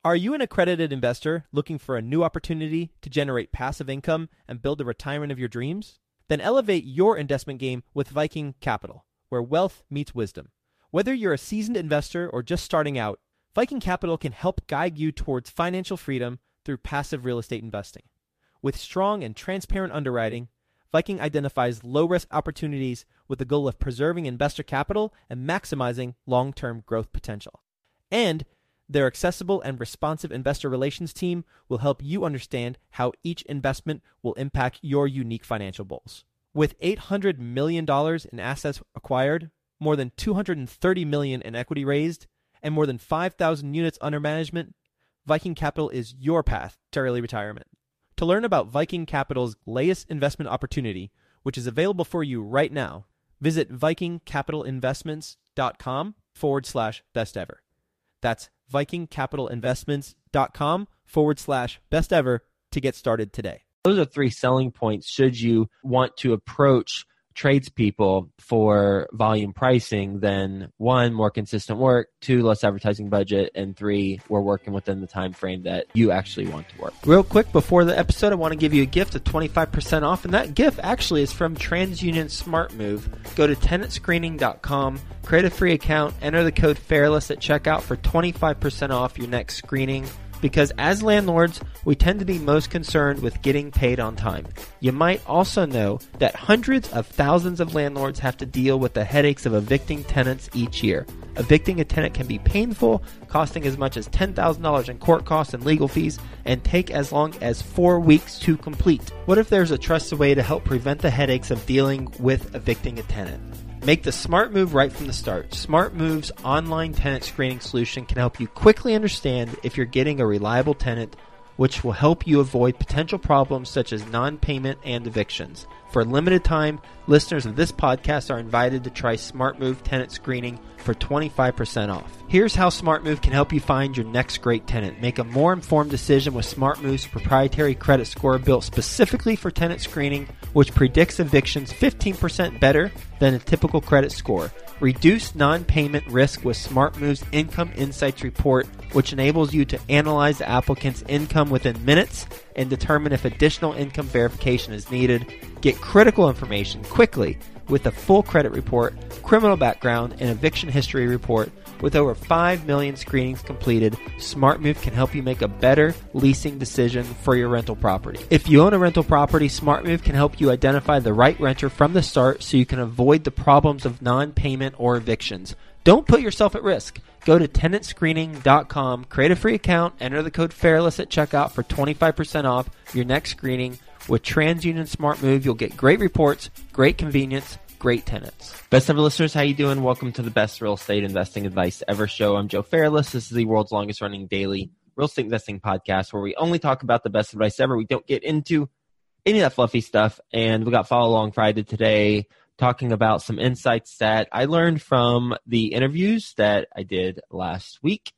Are you an accredited investor looking for a new opportunity to generate passive income and build the retirement of your dreams? Then elevate your investment game with Viking Capital, where wealth meets wisdom. Whether you're a seasoned investor or just starting out, Viking Capital can help guide you towards financial freedom through passive real estate investing. With strong and transparent underwriting, Viking identifies low-risk opportunities with the goal of preserving investor capital and maximizing long-term growth potential. And their accessible and responsive investor relations team will help you understand how each investment will impact your unique financial goals. With $800 million in assets acquired, more than $230 million in equity raised, and more than 5,000 units under management, Viking Capital is your path to early retirement. To learn about Viking Capital's latest investment opportunity, which is available for you right now, visit vikingcapitalinvestments.com/best ever. That's vikingcapitalinvestments.com/best ever to get started today. Those are 3 selling points should you want to approach tradespeople for volume pricing. Then 1, more consistent work, 2, less advertising budget, and 3, we're working within the time frame that you actually want to work. Real quick before the episode, I want to give you a gift of 25% off, and that gift actually is from TransUnion SmartMove. Go to tenantscreening.com, create a free account, enter the code FAIRLESS at checkout for 25% off your next screening. Because as landlords, we tend to be most concerned with getting paid on time. You might also know that hundreds of thousands of landlords have to deal with the headaches of evicting tenants each year. Evicting a tenant can be painful, costing as much as $10,000 in court costs and legal fees, and take as long as 4 weeks to complete. What if there's a trusted way to help prevent the headaches of dealing with evicting a tenant? Make the smart move right from the start. SmartMove's online tenant screening solution can help you quickly understand if you're getting a reliable tenant, which will help you avoid potential problems such as non-payment and evictions. For a limited time, listeners of this podcast are invited to try SmartMove tenant screening for 25% off. Here's how SmartMove can help you find your next great tenant. Make a more informed decision with SmartMove's proprietary credit score built specifically for tenant screening, which predicts evictions 15% better than a typical credit score. Reduce non-payment risk with SmartMove's Income Insights report, which enables you to analyze the applicant's income within minutes and determine if additional income verification is needed. Get critical information quickly with a full credit report, criminal background, and eviction history report. With over 5 million screenings completed, SmartMove can help you make a better leasing decision for your rental property. If you own a rental property, SmartMove can help you identify the right renter from the start so you can avoid the problems of non-payment or evictions. Don't put yourself at risk. Go to tenantscreening.com, create a free account, enter the code FAIRLESS at checkout for 25% off your next screening. With TransUnion SmartMove, you'll get great reports, great convenience, great tenants. Best ever listeners, how you doing? Welcome to the Best Real Estate Investing Advice Ever show. I'm Joe Fairless. This is the world's longest running daily real estate investing podcast where we only talk about the best advice ever. We don't get into any of that fluffy stuff. And we got Follow Along Friday today talking about some insights that I learned from the interviews that I did last week.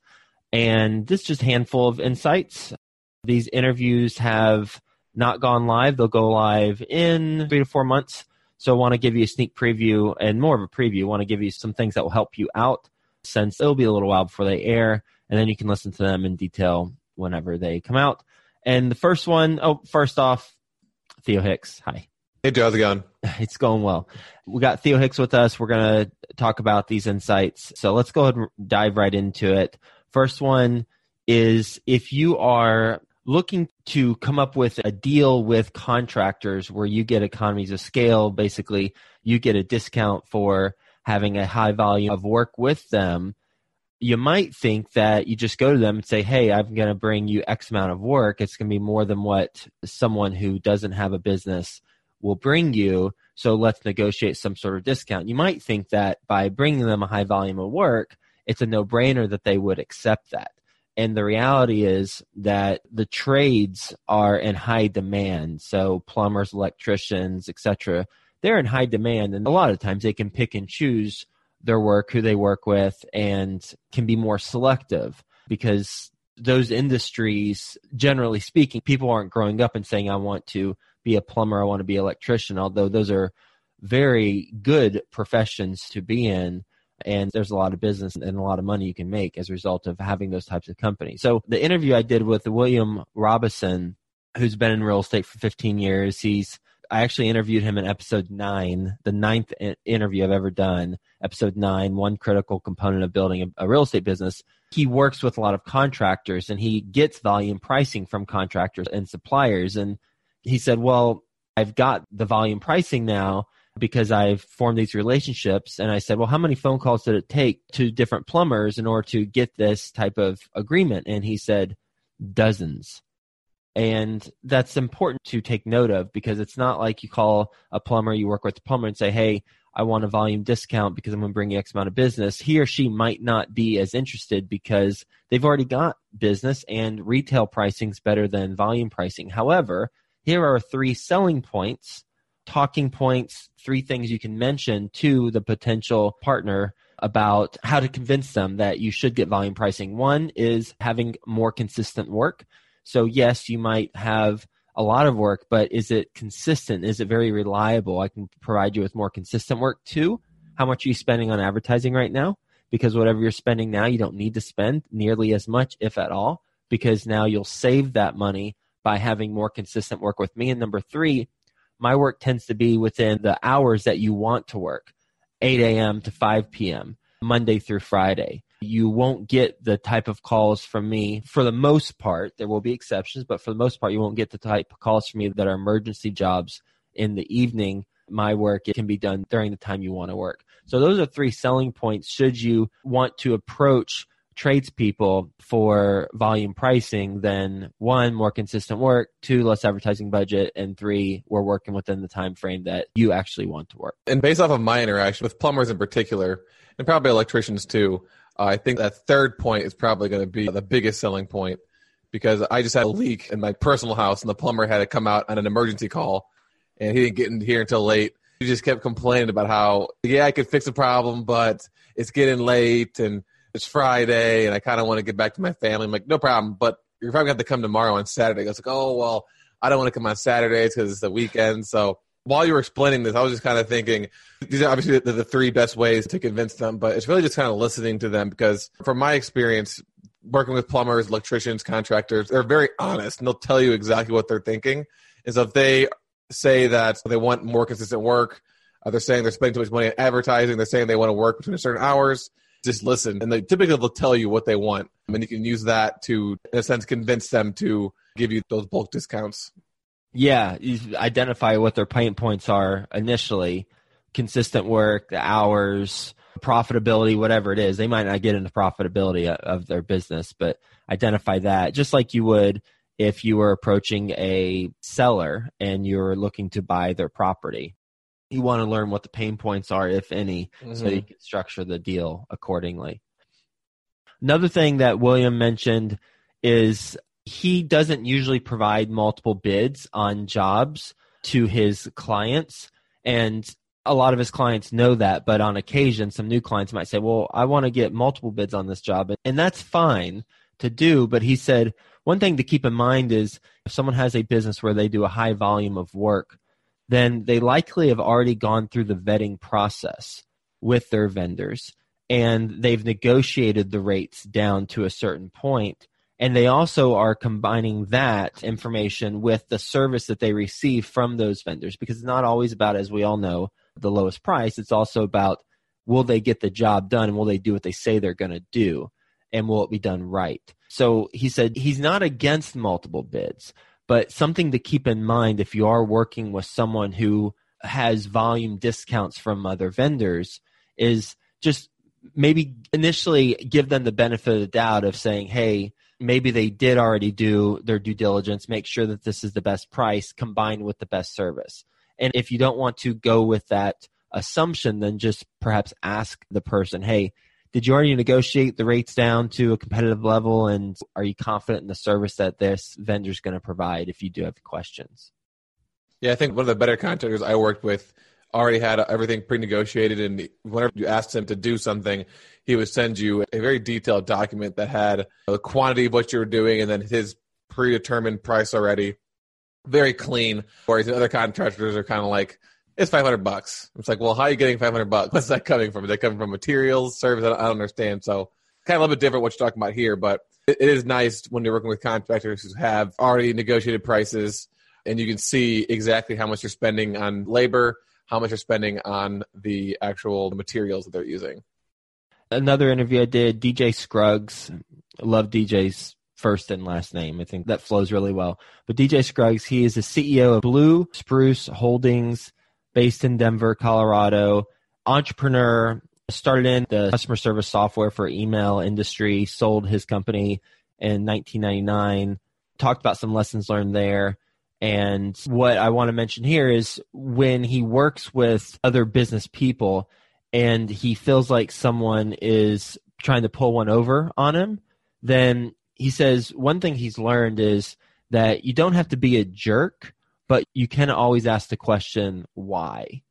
And this is just a handful of insights. These interviews have not gone live. They'll go live in 3 to 4 months. So I want to give you a sneak preview and more of a preview. I want to give you some things that will help you out since it'll be a little while before they air. And then you can listen to them in detail whenever they come out. And the first one, first off, Theo Hicks. Hi. Hey, Joe. How's it going? It's going well. We got Theo Hicks with us. We're going to talk about these insights. So let's go ahead and dive right into it. First one is if you are looking to come up with a deal with contractors where you get economies of scale, basically you get a discount for having a high volume of work with them, you might think that you just go to them and say, hey, I'm going to bring you X amount of work. It's going to be more than what someone who doesn't have a business will bring you. So let's negotiate some sort of discount. You might think that by bringing them a high volume of work, it's a no-brainer that they would accept that. And the reality is that the trades are in high demand. So plumbers, electricians, etc., they're in high demand. And a lot of times they can pick and choose their work, who they work with, and can be more selective because those industries, generally speaking, people aren't growing up and saying, I want to be a plumber, I want to be an electrician, although those are very good professions to be in. And there's a lot of business and a lot of money you can make as a result of having those types of companies. So the interview I did with William Robison, who's been in real estate for 15 years, I actually interviewed him in episode 9, the 9th interview I've ever done. Episode 9, one critical component of building a real estate business. He works with a lot of contractors and he gets volume pricing from contractors and suppliers. And he said, well, I've got the volume pricing now because I've formed these relationships. And I said, well, how many phone calls did it take to different plumbers in order to get this type of agreement? And he said, dozens. And that's important to take note of because it's not like you call a plumber, you work with the plumber and say, hey, I want a volume discount because I'm going to bring you X amount of business. He or she might not be as interested because they've already got business and retail pricing is better than volume pricing. However, here are 3 selling points, talking points, 3 things you can mention to the potential partner about how to convince them that you should get volume pricing. One is having more consistent work. So yes, you might have a lot of work, but is it consistent? Is it very reliable? I can provide you with more consistent work. 2, how much are you spending on advertising right now? Because whatever you're spending now, you don't need to spend nearly as much, if at all, because now you'll save that money by having more consistent work with me. And number 3, my work tends to be within the hours that you want to work, 8 a.m. to 5 p.m., Monday through Friday. You won't get the type of calls from me for the most part. There will be exceptions, but for the most part, you won't get the type of calls from me that are emergency jobs in the evening. My work, it can be done during the time you want to work. So those are 3 selling points should you want to approach tradespeople for volume pricing. Then 1, more consistent work, 2, less advertising budget, and 3, we're working within the time frame that you actually want to work. And based off of my interaction with plumbers in particular, and probably electricians too, I think that 3rd point is probably going to be the biggest selling point because I just had a leak in my personal house and the plumber had to come out on an emergency call and he didn't get in here until late. He just kept complaining about how, yeah, I could fix the problem, but it's getting late and it's Friday and I kind of want to get back to my family. I'm like, no problem, but you're probably going to have to come tomorrow on Saturday. I was like, oh, well, I don't want to come on Saturdays because it's the weekend. So while you were explaining this, I was just kind of thinking, these are obviously the 3 best ways to convince them, but it's really just kind of listening to them because from my experience, working with plumbers, electricians, contractors, they're very honest and they'll tell you exactly what they're thinking. And so if they say that they want more consistent work, they're saying they're spending too much money on advertising, they're saying they want to work between certain hours, just listen. And they typically will tell you what they want. And you can use that to, in a sense, convince them to give you those bulk discounts. Yeah, you identify what their pain points are initially, consistent work, the hours, profitability, whatever it is. They might not get into profitability of their business, but identify that just like you would if you were approaching a seller and you're looking to buy their property. You want to learn what the pain points are, if any, so you can structure the deal accordingly. Another thing that William mentioned is he doesn't usually provide multiple bids on jobs to his clients. And a lot of his clients know that, but on occasion, some new clients might say, well, I want to get multiple bids on this job. And that's fine to do. But he said, one thing to keep in mind is if someone has a business where they do a high volume of work, then they likely have already gone through the vetting process with their vendors and they've negotiated the rates down to a certain point. And they also are combining that information with the service that they receive from those vendors, because it's not always about, as we all know, the lowest price. It's also about, will they get the job done and will they do what they say they're going to do? And will it be done right? So he said he's not against multiple bids, but something to keep in mind if you are working with someone who has volume discounts from other vendors is just maybe initially give them the benefit of the doubt of saying, hey, maybe they did already do their due diligence, make sure that this is the best price combined with the best service. And if you don't want to go with that assumption, then just perhaps ask the person, hey, did you already negotiate the rates down to a competitive level? And are you confident in the service that this vendor is going to provide if you do have questions? Yeah, I think one of the better contractors I worked with already had everything pre-negotiated, and whenever you asked him to do something, he would send you a very detailed document that had the quantity of what you were doing and then his predetermined price already. Very clean, whereas the other contractors are kind of like, it's $500. It's like, well, how are you getting $500? What's that coming from? Is that coming from materials, service? I don't understand. So kind of a little bit different what you're talking about here, but it is nice when you're working with contractors who have already negotiated prices and you can see exactly how much you're spending on labor, how much you're spending on the actual materials that they're using. Another interview I did, DJ Scruggs. I love DJ's first and last name. I think that flows really well. But DJ Scruggs, he is the CEO of Blue Spruce Holdings, based in Denver, Colorado. Entrepreneur, started in the customer service software for email industry, sold his company in 1999, talked about some lessons learned there. And what I want to mention here is when he works with other business people and he feels like someone is trying to pull one over on him, then he says one thing he's learned is that you don't have to be a jerk, but you can always ask the question, why?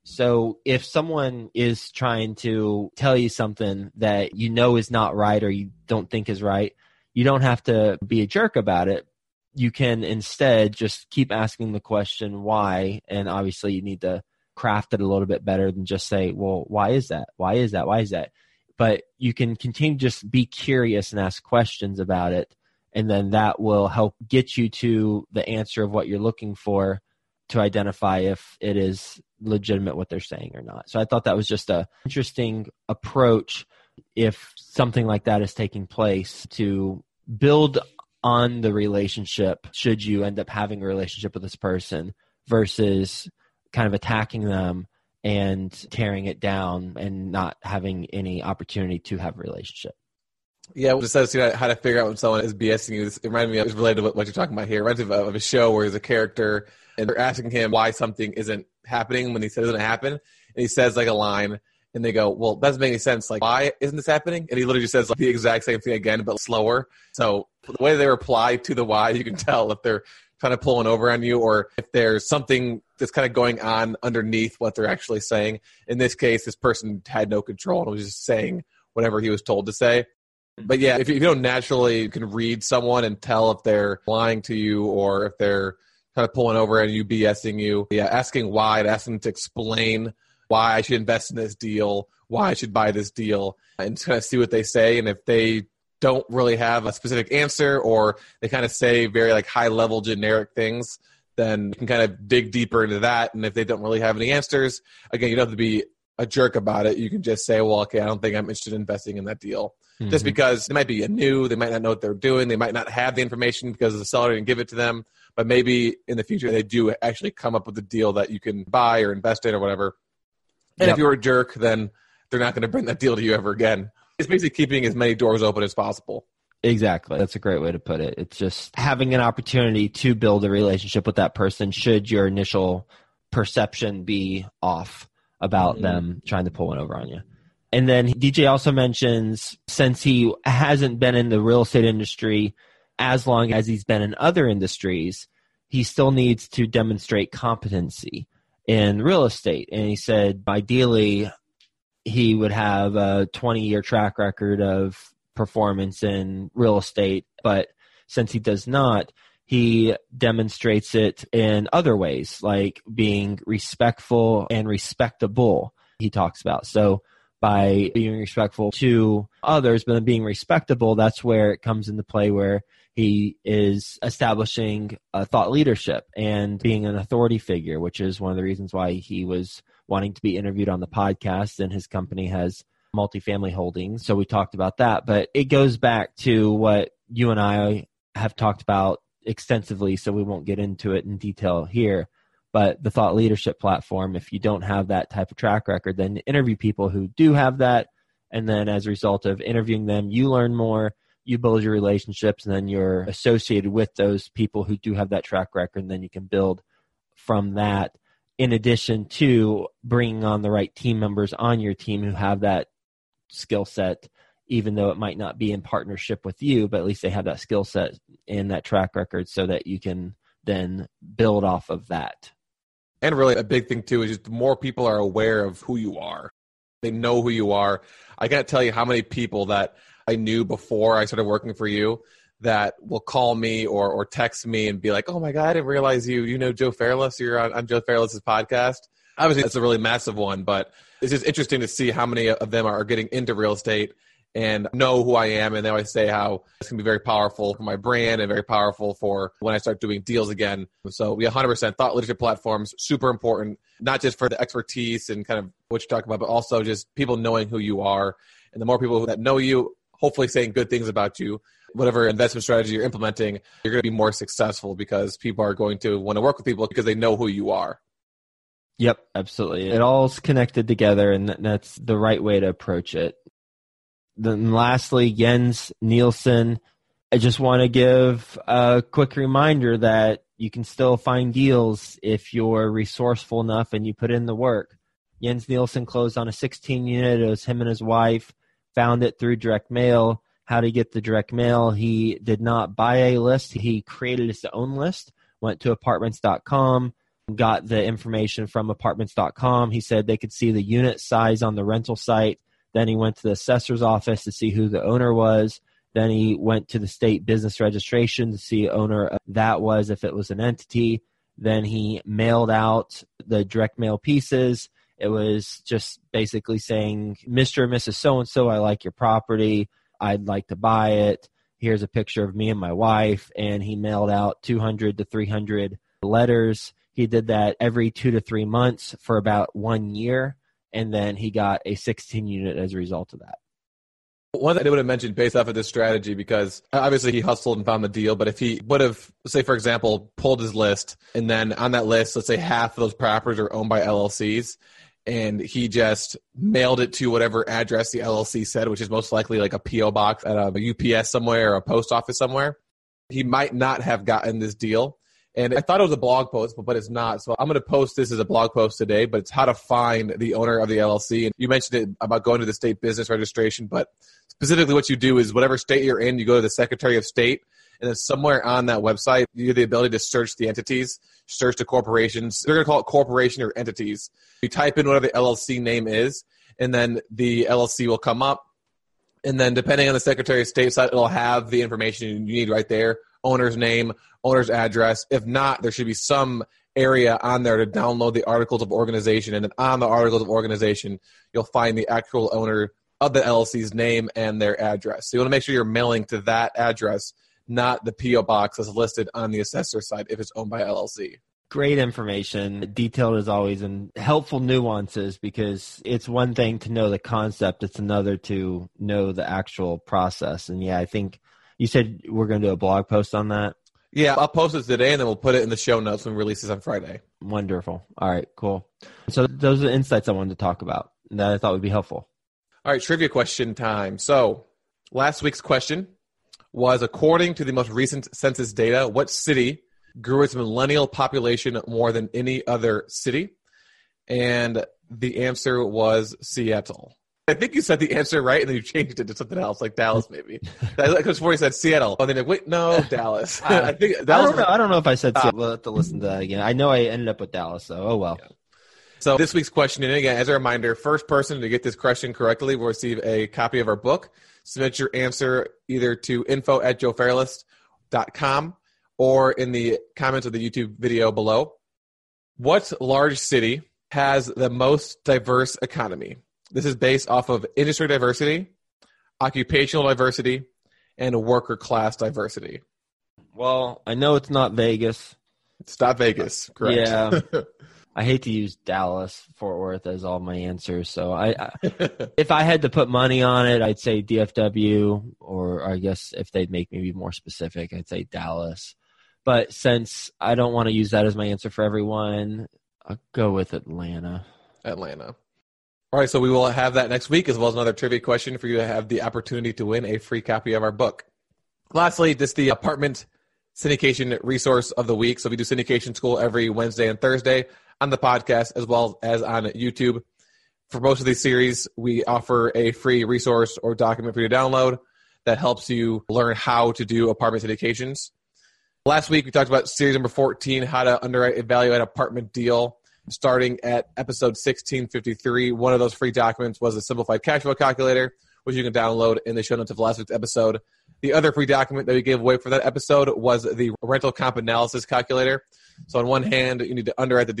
So if someone is trying to tell you something that you know is not right or you don't think is right, you don't have to be a jerk about it. You can instead just keep asking the question, why? And obviously you need to craft it a little bit better than just say, well, why is that? Why is that? Why is that? But you can continue to just be curious and ask questions about it. And then that will help get you to the answer of what you're looking for to identify if it is legitimate what they're saying or not. So I thought that was just an interesting approach if something like that is taking place to build on the relationship should you end up having a relationship with this person versus kind of attacking them and tearing it down and not having any opportunity to have a relationship. Yeah, well, just how to figure out when someone is BSing you. It reminded me, it's related to what you're talking about here. It reminds me of a show where there's a character and they're asking him why something isn't happening when he says it's going to happen. And he says like a line and they go, well, that doesn't make any sense. Like, why isn't this happening? And he literally just says like the exact same thing again, but slower. So the way they reply to the why, you can tell if they're kind of pulling over on you or if there's something that's kind of going on underneath what they're actually saying. In this case, this person had no control and was just saying whatever he was told to say. But yeah, if you don't naturally can read someone and tell if they're lying to you or if they're kind of pulling over and you BSing you, yeah, asking why, and asking them to explain why I should invest in this deal, why I should buy this deal, and just kind of see what they say. And if they don't really have a specific answer or they kind of say very like high level generic things, then you can kind of dig deeper into that. And if they don't really have any answers, again, you don't have to be a jerk about it. You can just say, well, okay, I don't think I'm interested in investing in that deal. Mm-hmm. Just because they might be new, they might not know what they're doing, they might not have the information because the seller didn't give it to them, but maybe in the future they do actually come up with a deal that you can buy or invest in or whatever. And if you're a jerk, then they're not going to bring that deal to you ever again. It's basically keeping as many doors open as possible. Exactly. That's a great way to put it. It's just having an opportunity to build a relationship with that person should your initial perception be off about them trying to pull one over on you. And then DJ also mentions since he hasn't been in the real estate industry as long as he's been in other industries, he still needs to demonstrate competency in real estate. And he said ideally he would have a 20-year track record of performance in real estate, but since he does not, he demonstrates it in other ways, like being respectful and respectable, he talks about. So by being respectful to others, but then being respectable, that's where it comes into play where he is establishing a thought leadership and being an authority figure, which is one of the reasons why he was wanting to be interviewed on the podcast, and his company has multifamily holdings. So we talked about that, but it goes back to what you and I have talked about extensively, so we won't get into it in detail here. But the thought leadership platform, if you don't have that type of track record, then interview people who do have that. And then as a result of interviewing them, you learn more, you build your relationships, and then you're associated with those people who do have that track record. And then you can build from that, in addition to bringing on the right team members on your team who have that skill set, even though it might not be in partnership with you, but at least they have that skill set and that track record so that you can then build off of that. And really a big thing too is just the more people are aware of who you are. They know who you are. I can't tell you how many people that I knew before I started working for you that will call me or text me and be like, oh my God, I didn't realize you know Joe Fairless. You're on Joe Fairless's podcast. Obviously, that's a really massive one, but it's just interesting to see how many of them are getting into real estate and know who I am. And they always say how it's going to be very powerful for my brand and very powerful for when I start doing deals again. So we 100% thought leadership platforms, super important, not just for the expertise and kind of what you talk about, but also just people knowing who you are. And the more people that know you, hopefully saying good things about you, whatever investment strategy you're implementing, you're going to be more successful because people are going to want to work with people because they know who you are. Yep, absolutely. It all's connected together, and that's the right way to approach it. Then lastly, Jens Nielsen. I just want to give a quick reminder that you can still find deals if you're resourceful enough and you put in the work. Jens Nielsen closed on a 16-unit. It was him and his wife. Found it through direct mail. How to get the direct mail? He did not buy a list. He created his own list, went to apartments.com, got the information from apartments.com. He said they could see the unit size on the rental site. Then he went to the assessor's office to see who the owner was. Then he went to the state business registration to see owner that was, if it was an entity. Then he mailed out the direct mail pieces. It was just basically saying, Mr. and Mrs. So-and-so, I like your property. I'd like to buy it. Here's a picture of me and my wife. And he mailed out 200 to 300 letters. He did that every 2 to 3 months for about 1 year. And then he got a 16-unit as a result of that. One thing I would have mentioned based off of this strategy, because obviously he hustled and found the deal, but if he would have, say, for example, pulled his list, and then on that list, let's say half of those properties are owned by LLCs, and he just mailed it to whatever address the LLC said, which is most likely like a P.O. box at a UPS somewhere or a post office somewhere, he might not have gotten this deal. And I thought it was a blog post, but it's not. So I'm going to post this as a blog post today, but it's how to find the owner of the LLC. And you mentioned it about going to the state business registration, but specifically what you do is whatever state you're in, you go to the Secretary of State, and then somewhere on that website, you have the ability to search the entities, search the corporations. They're going to call it corporation or entities. You type in whatever the LLC name is, and then the LLC will come up. And then depending on the Secretary of State site, it'll have the information you need right there. Owner's name, owner's address. If not, there should be some area on there to download the articles of organization. And then on the articles of organization, you'll find the actual owner of the LLC's name and their address. So you want to make sure you're mailing to that address, not the P.O. box that's listed on the assessor site if it's owned by LLC. Great information, detailed as always, and helpful nuances, because it's one thing to know the concept, it's another to know the actual process. And yeah, I think you said we're going to do a blog post on that? Yeah, I'll post it today, and then we'll put it in the show notes when we release this on Friday. Wonderful. All right, cool. So those are the insights I wanted to talk about that I thought would be helpful. All right, trivia question time. So last week's question was, according to the most recent census data, what city grew its millennial population more than any other city? And the answer was Seattle. I think you said the answer right, and then you changed it to something else, like Dallas, maybe. Because before you said Seattle, and then like, wait, no, Dallas. I think Dallas. I don't know if I said Seattle. We'll have to listen to that again. I know I ended up with Dallas, so oh well. Yeah. So this week's question, and again, as a reminder, first person to get this question correctly will receive a copy of our book. Submit your answer either to info@joefairless.com or in the comments of the YouTube video below. What large city has the most diverse economy? This is based off of industry diversity, occupational diversity, and worker class diversity. Well, I know it's not Vegas. It's not Vegas, correct? Yeah. I hate to use Dallas, Fort Worth as all my answers. So I if I had to put money on it, I'd say DFW, or I guess if they'd make me be more specific, I'd say Dallas. But since I don't want to use that as my answer for everyone, I'll go with Atlanta. All right, so we will have that next week, as well as another trivia question for you to have the opportunity to win a free copy of our book. Lastly, just the apartment syndication resource of the week. So we do syndication school every Wednesday and Thursday on the podcast, as well as on YouTube. For most of these series, we offer a free resource or document for you to download that helps you learn how to do apartment syndications. Last week, we talked about series number 14, how to underwrite, evaluate an apartment deal. Starting at episode 1653, one of those free documents was a simplified cash flow calculator, which you can download in the show notes of last week's episode. The other free document that we gave away for that episode was the rental comp analysis calculator. So on one hand, you need to underwrite the deal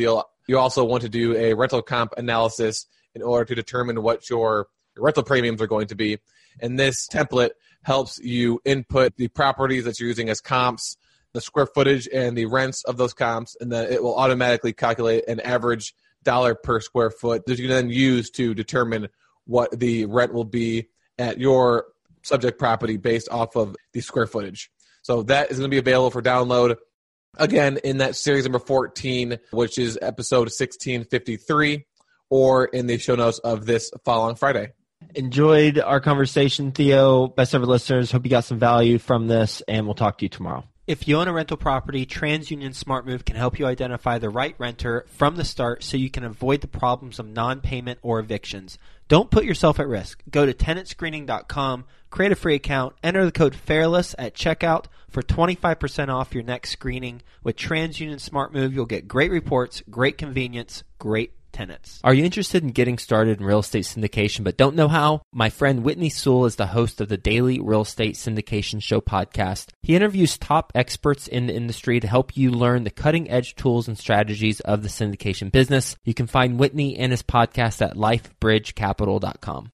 You also want to do a rental comp analysis in order to determine what your rental premiums are going to be. And this template helps you input the properties that you're using as comps, the square footage and the rents of those comps, and then it will automatically calculate an average dollar per square foot that you can then use to determine what the rent will be at your subject property based off of the square footage. So that is going to be available for download, again, in that series number 14, which is episode 1653, or in the show notes of this following Friday. Enjoyed our conversation, Theo. Best ever listeners. Hope you got some value from this, and we'll talk to you tomorrow. If you own a rental property, TransUnion SmartMove can help you identify the right renter from the start so you can avoid the problems of non-payment or evictions. Don't put yourself at risk. Go to tenantscreening.com, create a free account, enter the code FAIRLESS at checkout for 25% off your next screening. With TransUnion SmartMove, you'll get great reports, great convenience, great tenants. Are you interested in getting started in real estate syndication but don't know how? My friend Whitney Sewell is the host of the Daily Real Estate Syndication Show podcast. He interviews top experts in the industry to help you learn the cutting-edge tools and strategies of the syndication business. You can find Whitney and his podcast at lifebridgecapital.com.